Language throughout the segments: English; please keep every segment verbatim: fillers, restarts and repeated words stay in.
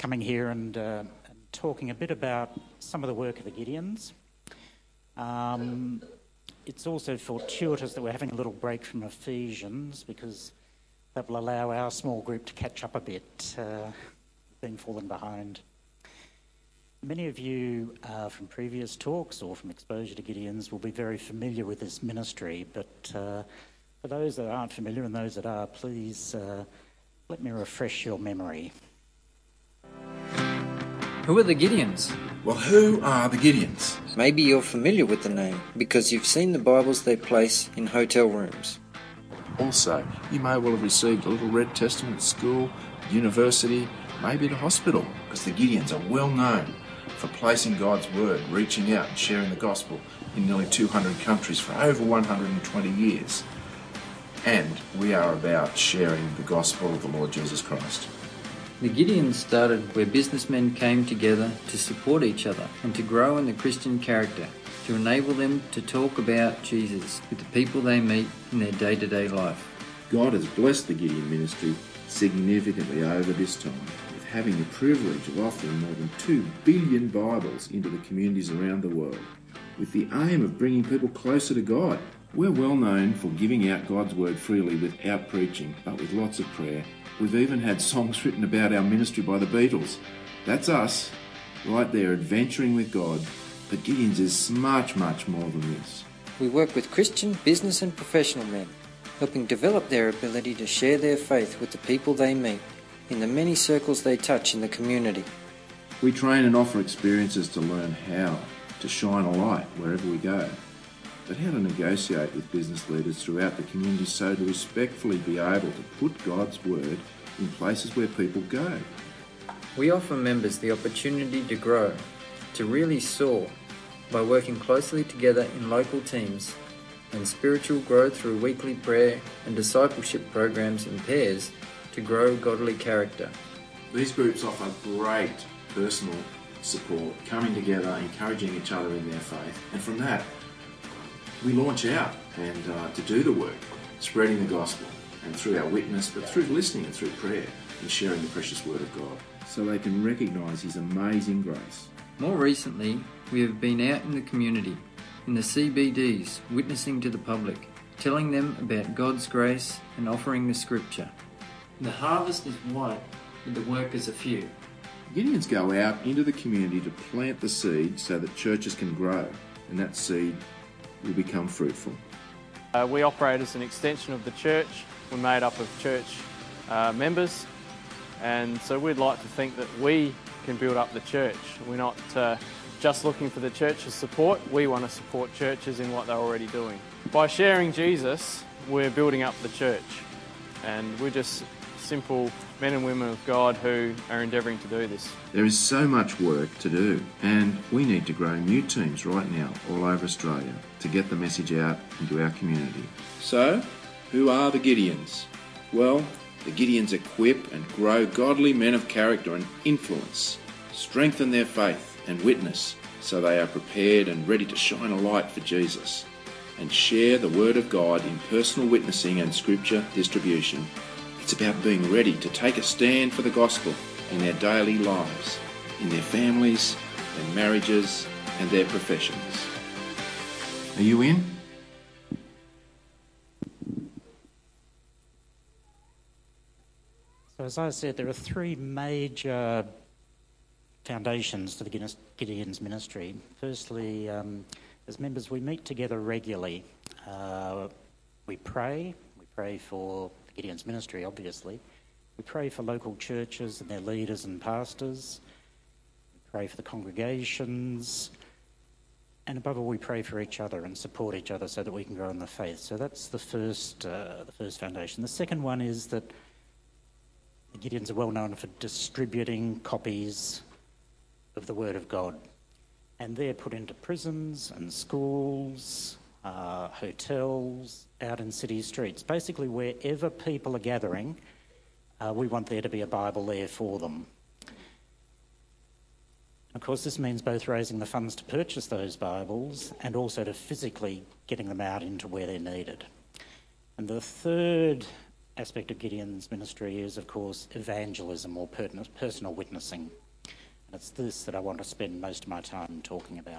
coming here and, uh, and talking a bit about some of the work of the Gideons. Um, it's also fortuitous that we're having a little break from Ephesians because that will allow our small group to catch up a bit, uh, being fallen behind. Many of you uh, from previous talks or from exposure to Gideons will be very familiar with this ministry, but uh, for those that aren't familiar and those that are, please uh, let me refresh your memory. Who are the Gideons? Well, who are the Gideons? Maybe you're familiar with the name because you've seen the Bibles they place in hotel rooms. Also, you may well have received a little Red Testament at school, university, maybe at a hospital, because the Gideons are well known for placing God's word, reaching out and sharing the gospel in nearly two hundred countries for over one hundred twenty years. And we are about sharing the gospel of the Lord Jesus Christ. The Gideons started where businessmen came together to support each other and to grow in the Christian character, to enable them to talk about Jesus with the people they meet in their day-to-day life. God has blessed the Gideon ministry significantly over this time, with having the privilege of offering more than two billion Bibles into the communities around the world, with the aim of bringing people closer to God. We're well known for giving out God's word freely without preaching, but with lots of prayer. We've even had songs written about our ministry by the Beatles. That's us, right there, adventuring with God. But Gideons is much, much more than this. We work with Christian, business and professional men, helping develop their ability to share their faith with the people they meet in the many circles they touch in the community. We train and offer experiences to learn how to shine a light wherever we go, but how to negotiate with business leaders throughout the community so to respectfully be able to put God's word in places where people go. We offer members the opportunity to grow, to really soar, by working closely together in local teams, and spiritual growth through weekly prayer and discipleship programs in pairs to grow godly character. These groups offer great personal support, coming together, encouraging each other in their faith, and from that we launch out and uh, to do the work, spreading the gospel, and through our witness, but through listening and through prayer, and sharing the precious word of God, so they can recognise His amazing grace. More recently, we have been out in the community, in the C B Ds, witnessing to the public, telling them about God's grace and offering the scripture. The harvest is white, but the workers are few. Gideons go out into the community to plant the seed so that churches can grow, and that seed will become fruitful. Uh, we operate as an extension of the church. We're made up of church uh, members, and so we'd like to think that we can build up the church. We're not uh, just looking for the church's support, we want to support churches in what they're already doing. By sharing Jesus, we're building up the church, and we're just simple men and women of God who are endeavouring to do this. There is so much work to do, and we need to grow new teams right now all over Australia to get the message out into our community. So, who are the Gideons? Well, the Gideons equip and grow godly men of character and influence, strengthen their faith and witness so they are prepared and ready to shine a light for Jesus, and share the Word of God in personal witnessing and scripture distribution. It's about being ready to take a stand for the gospel in their daily lives, in their families, their marriages, and their professions. Are you in? So as I said, there are three major foundations to the Gideons ministry. Firstly, um, as members, we meet together regularly. Uh, we pray. We pray for the Gideons ministry, obviously. We pray for local churches and their leaders and pastors. We pray for the congregations. And above all, we pray for each other and support each other so that we can grow in the faith. So that's the first, uh, the first foundation. The second one is that the Gideons are well known for distributing copies of the Word of God. And they're put into prisons and schools, uh, hotels, out in city streets. Basically, wherever people are gathering, uh, we want there to be a Bible there for them. Of course, this means both raising the funds to purchase those Bibles and also to physically getting them out into where they're needed. And the third aspect of Gideon's ministry is, of course, evangelism or personal witnessing. And it's this that I want to spend most of my time talking about.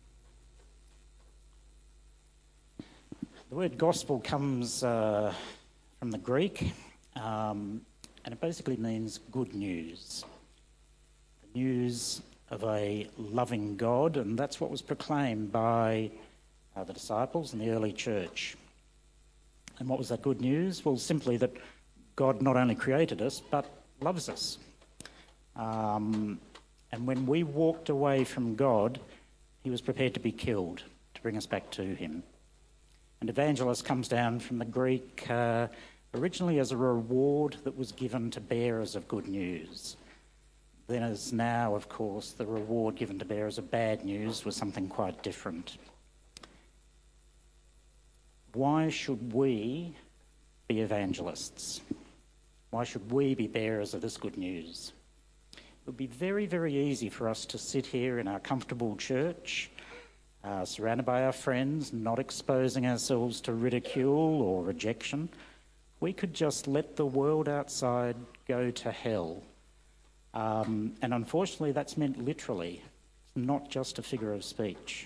The word gospel comes uh, from the Greek, um, and it basically means good news. The news of a loving God, and that's what was proclaimed by uh, the disciples in the early church. And what was that good news? Well, simply that God not only created us, but loves us. Um, and when we walked away from God, he was prepared to be killed to bring us back to him. And evangelist comes down from the Greek uh, originally as a reward that was given to bearers of good news. Then as now, of course, the reward given to bearers of bad news was something quite different. Why should we be evangelists? Why should we be bearers of this good news? It would be very, very easy for us to sit here in our comfortable church, uh, surrounded by our friends, not exposing ourselves to ridicule or rejection. We could just let the world outside go to hell. Um, and unfortunately, that's meant literally, not just a figure of speech.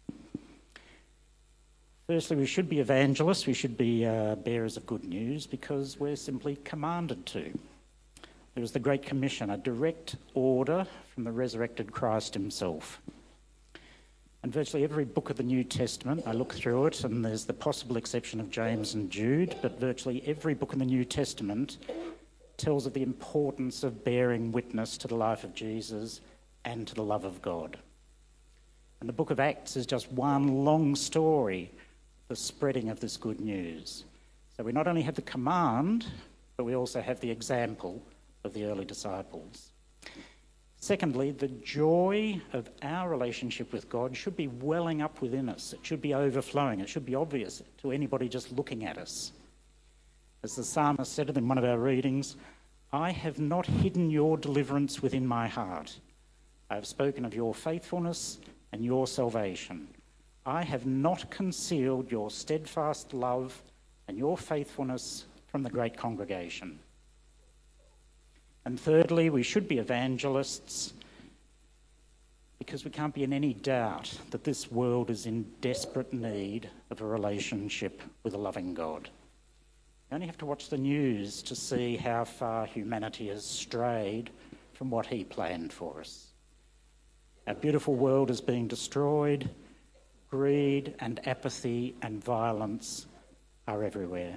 Firstly, we should be evangelists, we should be uh, bearers of good news because we're simply commanded to. There is the Great Commission, a direct order from the resurrected Christ himself. And virtually every book of the New Testament, I look through it, and there's the possible exception of James and Jude, but virtually every book in the New Testament tells of the importance of bearing witness to the life of Jesus and to the love of God. And the book of Acts is just one long story, the spreading of this good news. So we not only have the command, but we also have the example of the early disciples. Secondly, the joy of our relationship with God should be welling up within us. It should be overflowing. It should be obvious to anybody just looking at us. As the psalmist said in one of our readings, I have not hidden your deliverance within my heart. I have spoken of your faithfulness and your salvation. I have not concealed your steadfast love and your faithfulness from the great congregation. And thirdly, we should be evangelists because we can't be in any doubt that this world is in desperate need of a relationship with a loving God. You only have to watch the news to see how far humanity has strayed from what he planned for us. Our beautiful world is being destroyed. Greed and apathy and violence are everywhere.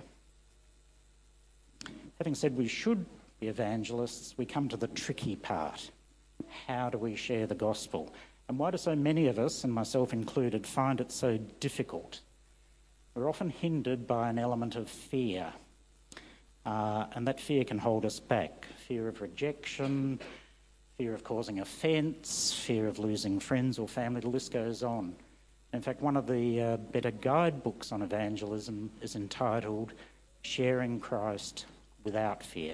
Having said we should be evangelists, we come to the tricky part. How do we share the gospel? And why do so many of us, and myself included, find it so difficult? We're often hindered by an element of fear, uh, and that fear can hold us back. Fear of rejection, fear of causing offence, fear of losing friends or family, the list goes on. In fact, one of the uh, better guidebooks on evangelism is entitled Sharing Christ Without Fear.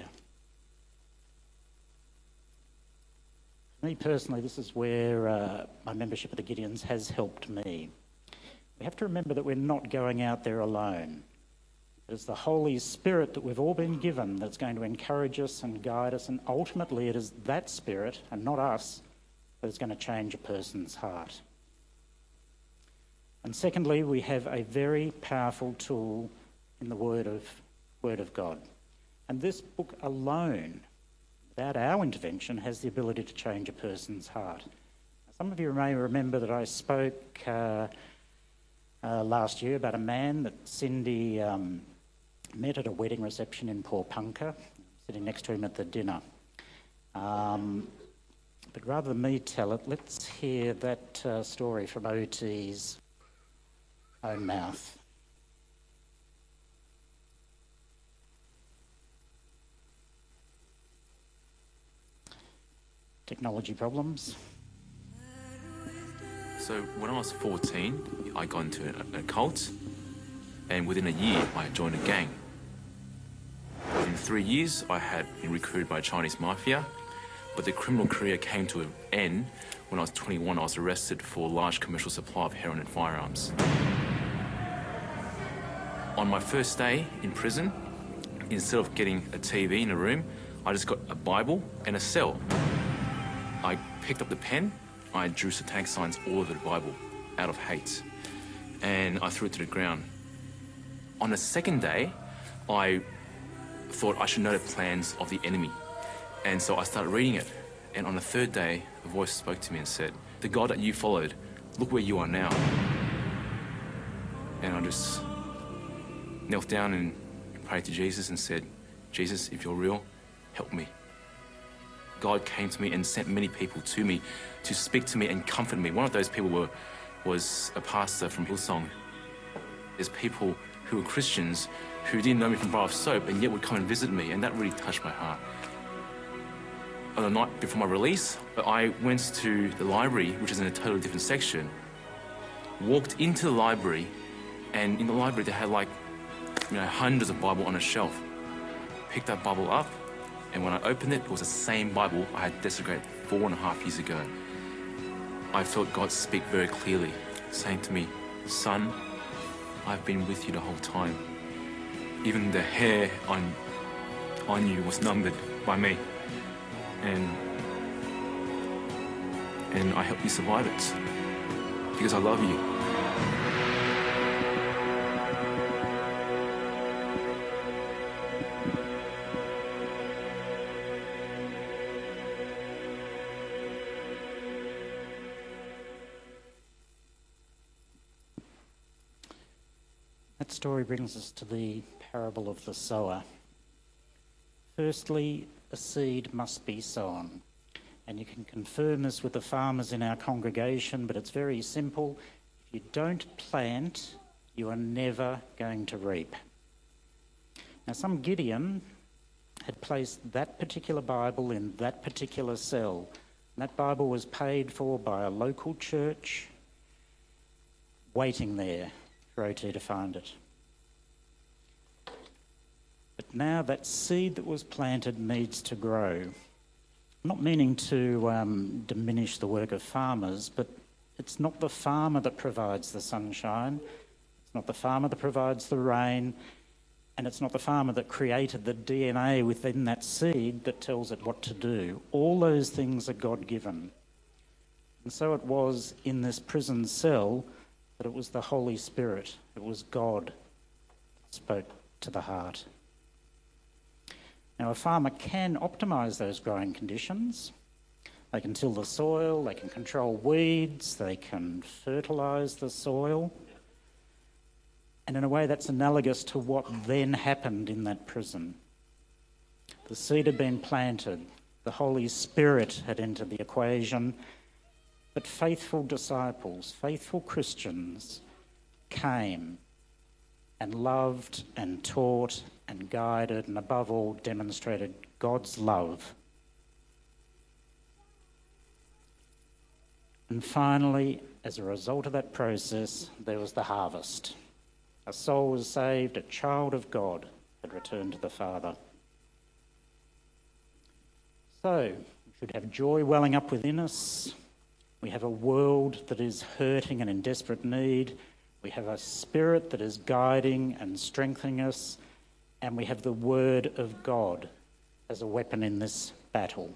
Me personally, this is where uh, my membership of the Gideons has helped me. We have to remember that we're not going out there alone. It is the Holy Spirit that we've all been given that's going to encourage us and guide us, and ultimately it is that Spirit, and not us, that is going to change a person's heart. And secondly, we have a very powerful tool in the Word of, Word of God. And this book alone, without our intervention, has the ability to change a person's heart. Some of you may remember that I spoke uh, uh, last year about a man that Cindy um, met at a wedding reception in Porpunka, sitting next to him at the dinner. Um, but rather than me tell it, let's hear that uh, story from O T's own mouth. Technology problems. So when I was fourteen, I got into a, a cult, and within a year, I joined a gang. Within three years, I had been recruited by Chinese mafia, but the criminal career came to an end when I was twenty-one. I was arrested for large commercial supply of heroin and firearms. On my first day in prison, instead of getting a T V in a room, I just got a Bible and a cell. I picked up the pen, I drew satanic signs all over the Bible out of hate, and I threw it to the ground. On the second day, I thought I should know the plans of the enemy, and so I started reading it. And on the third day, a voice spoke to me and said, "The God that you followed, look where you are now." And I just knelt down and prayed to Jesus and said, "Jesus, if you're real, help me." God came to me and sent many people to me to speak to me and comfort me. One of those people were, was a pastor from Hillsong. There's people who were Christians who didn't know me from bar of soap and yet would come and visit me, and that really touched my heart. On the night before my release, I went to the library, which is in a totally different section, walked into the library, and in the library they had like, you know, hundreds of Bible on a shelf. Picked that Bible up, and when I opened it, it was the same Bible I had desecrated four and a half years ago. I felt God speak very clearly, saying to me, "Son, I've been with you the whole time. Even the hair on, on you was numbered by me. And, and I helped you survive it because I love you." That story brings us to the parable of the sower. Firstly, a seed must be sown. And you can confirm this with the farmers in our congregation, but it's very simple. If you don't plant, you are never going to reap. Now, some Gideon had placed that particular Bible in that particular cell. And that Bible was paid for by a local church, waiting there for O T to find it. But now that seed that was planted needs to grow. I'm not meaning to um, diminish the work of farmers, but it's not the farmer that provides the sunshine, it's not the farmer that provides the rain, and it's not the farmer that created the D N A within that seed that tells it what to do. All those things are God-given. And so it was in this prison cell that it was the Holy Spirit, it was God that spoke to the heart. Now, a farmer can optimise those growing conditions. They can till the soil, they can control weeds, they can fertilise the soil. And in a way that's analogous to what then happened in that prison. The seed had been planted, the Holy Spirit had entered the equation, but faithful disciples, faithful Christians came and loved and taught and guided and above all demonstrated God's love. And finally, as a result of that process, there was the harvest. A soul was saved, a child of God had returned to the Father. So, we should have joy welling up within us. We have a world that is hurting and in desperate need. We have a Spirit that is guiding and strengthening us. And we have the Word of God as a weapon in this battle.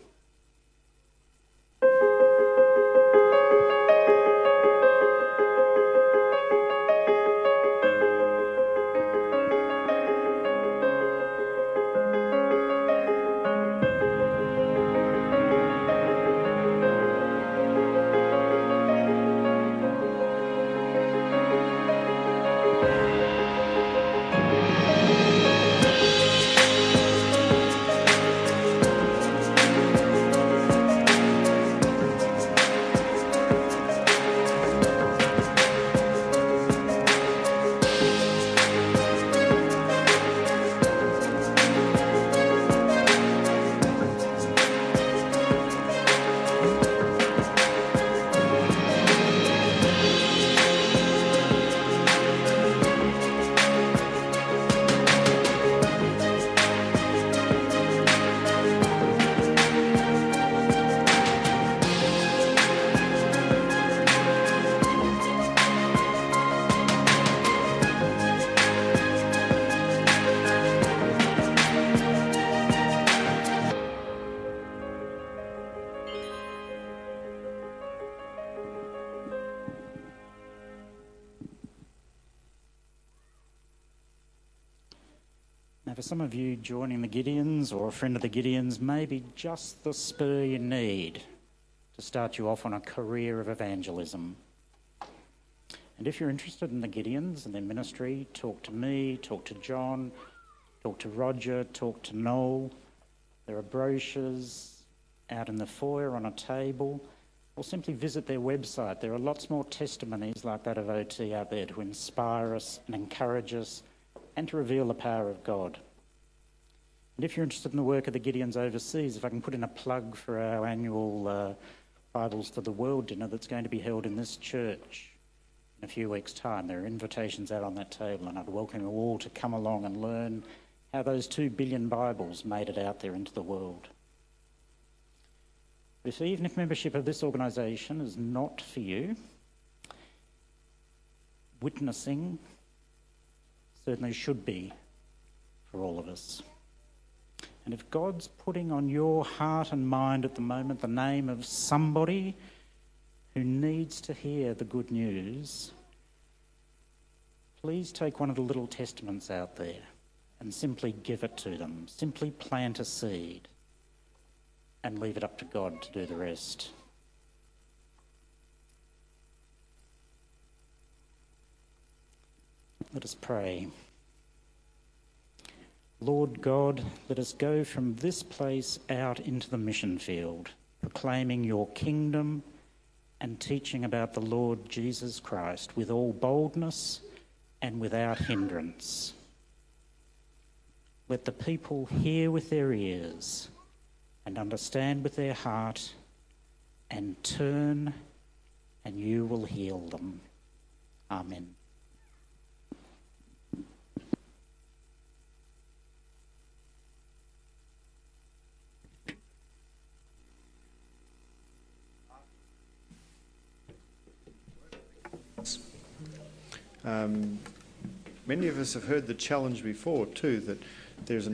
Now, for some of you, joining the Gideons or a friend of the Gideons may be just the spur you need to start you off on a career of evangelism. And if you're interested in the Gideons and their ministry, talk to me, talk to John, talk to Roger, talk to Noel. There are brochures out in the foyer on a table, or simply visit their website. There are lots more testimonies like that of O T out there to inspire us and encourage us and to reveal the power of God. And if you're interested in the work of the Gideons overseas, if I can put in a plug for our annual uh, Bibles for the World dinner that's going to be held in this church in a few weeks' time. There are invitations out on that table, and I'd welcome you all to come along and learn how those two billion Bibles made it out there into the world. If, even if membership of this organisation is not for you, witnessing certainly should be for all of us. And if God's putting on your heart and mind at the moment the name of somebody who needs to hear the good news, please take one of the little testaments out there and simply give it to them. Simply plant a seed and leave it up to God to do the rest. Let us pray. Lord God, let us go from this place out into the mission field, proclaiming your kingdom and teaching about the Lord Jesus Christ with all boldness and without hindrance. Let the people hear with their ears and understand with their heart and turn, and you will heal them. Amen. Um, many of us have heard the challenge before too, that there's an